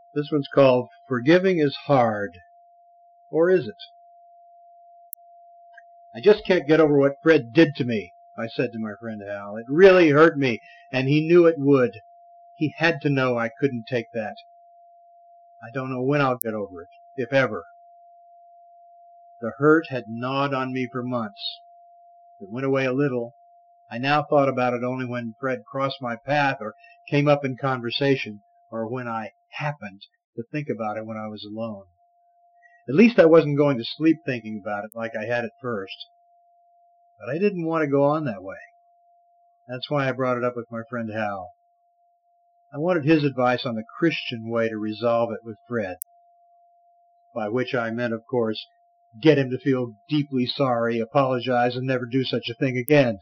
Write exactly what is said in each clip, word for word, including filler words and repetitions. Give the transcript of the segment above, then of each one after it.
This one's called Forgiving is Hard. Or is it? I just can't get over what Fred did to me, I said to my friend Hal. It really hurt me, and he knew it would. He had to know I couldn't take that. I don't know when I'll get over it, if ever. The hurt had gnawed on me for months. It went away a little. I now thought about it only when Fred crossed my path or came up in conversation, or when I happened to think about it when I was alone. At least I wasn't going to sleep thinking about it like I had at first. But I didn't want to go on that way. That's why I brought it up with my friend Hal. I wanted his advice on the Christian way to resolve it with Fred. By which I meant, of course, get him to feel deeply sorry, apologize, and never do such a thing again.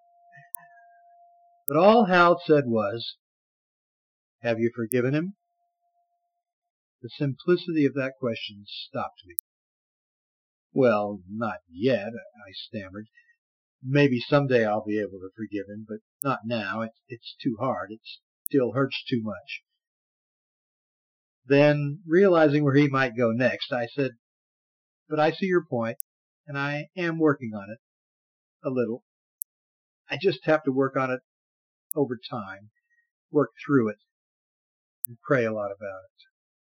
But all Hal said was, "Have you forgiven him?" The simplicity of that question stopped me. "Well, not yet," I stammered. "Maybe someday I'll be able to forgive him, but not now. It's, it's too hard. It still hurts too much." Then, realizing where he might go next, I said, "But I see your point, and I am working on it. A little. I just have to work on it over time, work through it, and pray a lot about it."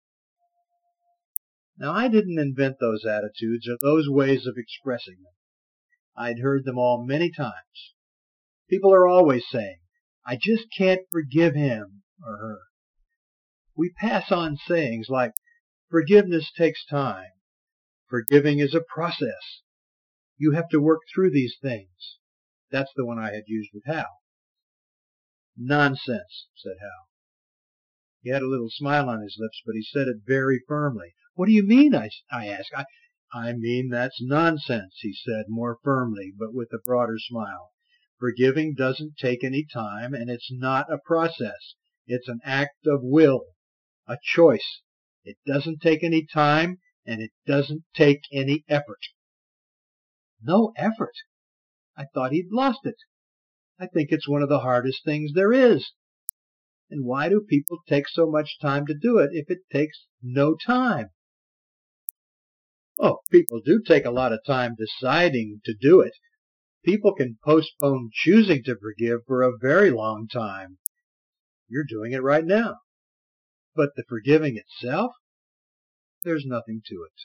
Now, I didn't invent those attitudes or those ways of expressing them. I'd heard them all many times. People are always saying, "I just can't forgive him or her." We pass on sayings like, "Forgiveness takes time. Forgiving is a process. You have to work through these things." That's the one I had used with Hal. "Nonsense," said Hal. He had a little smile on his lips, but he said it very firmly. "What do you mean?" I, I asked. I, I mean that's nonsense," he said more firmly, but with a broader smile. "Forgiving doesn't take any time, and it's not a process. It's an act of will, a choice. It doesn't take any time, and it doesn't take any effort." No effort? I thought he'd lost it. I think it's one of the hardest things there is. And why do people take so much time to do it if it takes no time? Oh, people do take a lot of time deciding to do it. People can postpone choosing to forgive for a very long time. You're doing it right now. But the forgiving itself? There's nothing to it.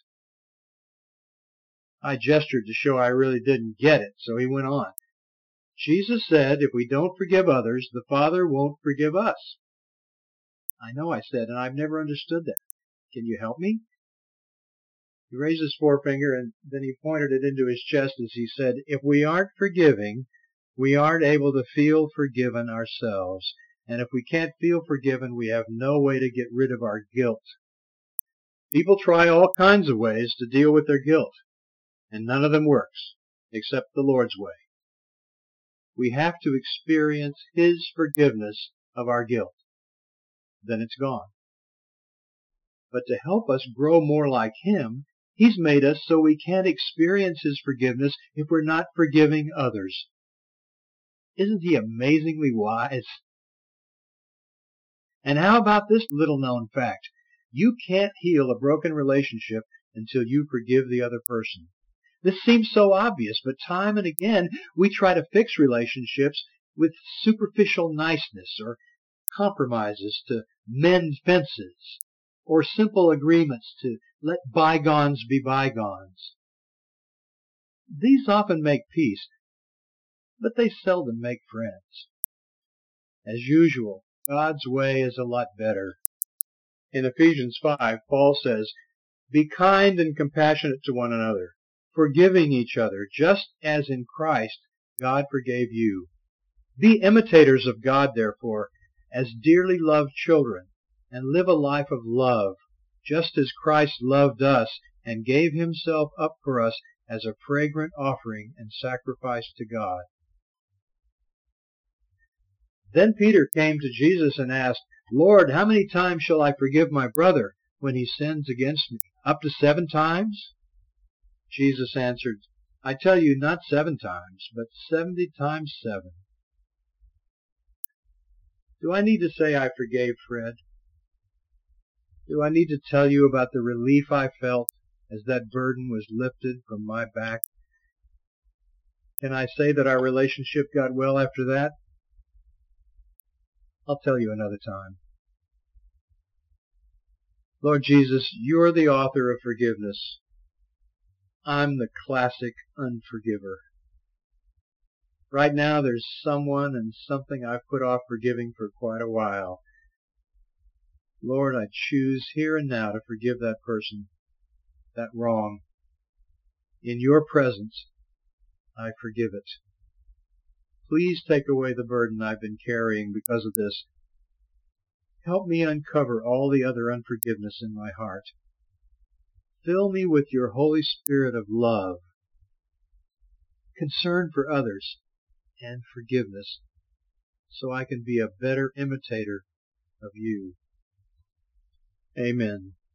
I gestured to show I really didn't get it, so he went on. "Jesus said if we don't forgive others, the Father won't forgive us." "I know," I said, "and I've never understood that. Can you help me?" He raised his forefinger, and then he pointed it into his chest as he said, "If we aren't forgiving, we aren't able to feel forgiven ourselves. And if we can't feel forgiven, we have no way to get rid of our guilt. People try all kinds of ways to deal with their guilt, and none of them works, except the Lord's way. We have to experience His forgiveness of our guilt. Then it's gone. But to help us grow more like Him, He's made us so we can't experience His forgiveness if we're not forgiving others. Isn't He amazingly wise? And how about this little-known fact? You can't heal a broken relationship until you forgive the other person. This seems so obvious, but time and again we try to fix relationships with superficial niceness or compromises to mend fences or simple agreements to let bygones be bygones. These often make peace, but they seldom make friends. As usual, God's way is a lot better. In Ephesians five, Paul says, "Be kind and compassionate to one another, forgiving each other, just as in Christ God forgave you. Be imitators of God, therefore, as dearly loved children, and live a life of love, just as Christ loved us and gave Himself up for us as a fragrant offering and sacrifice to God." Then Peter came to Jesus and asked, "Lord, how many times shall I forgive my brother when he sins against me? Up to seven times?" Jesus answered, "I tell you, not seven times, but seventy times seven." Do I need to say I forgave Fred? Do I need to tell you about the relief I felt as that burden was lifted from my back? Can I say that our relationship got well after that? I'll tell you another time. Lord Jesus, you're the author of forgiveness. I'm the classic unforgiver. Right now there's someone and something I've put off forgiving for quite a while. Lord, I choose here and now to forgive that person, that wrong. In your presence, I forgive it. Please take away the burden I've been carrying because of this. Help me uncover all the other unforgiveness in my heart. Fill me with your Holy Spirit of love, concern for others, and forgiveness, so I can be a better imitator of you. Amen.